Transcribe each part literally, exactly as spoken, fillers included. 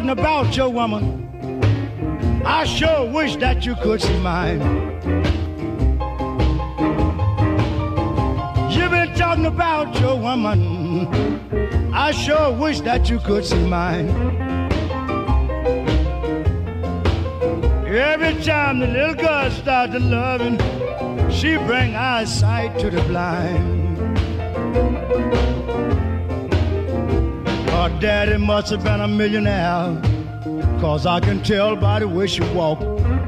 talking about your woman, I sure wish that you could see mine. You've been talking about your woman, I sure wish that you could see mine. Every time the little girl starts to loving, she bring eyesight to the blind. Her daddy must have been a millionaire, 'cause I can tell by the way she walk.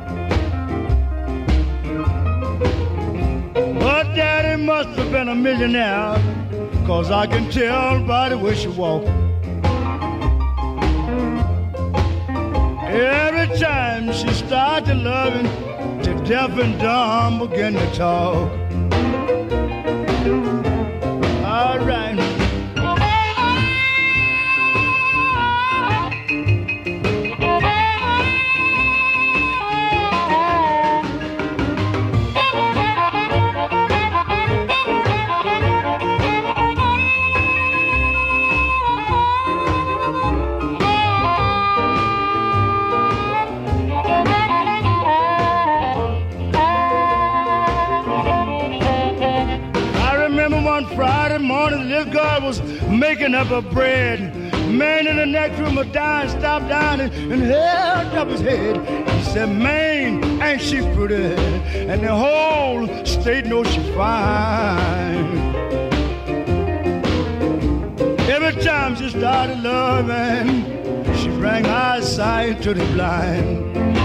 Her daddy must have been a millionaire, 'cause I can tell by the way she walk. Every time she starts to loving, the deaf and dumb begin to talk. All right. Friday morning, this girl was making up her bread. Man in the next room was dying, stopped down and, and held up his head. He said, man, ain't she pretty? And the whole state knows she's fine. Every time she started loving, she bring eyesight to the blind.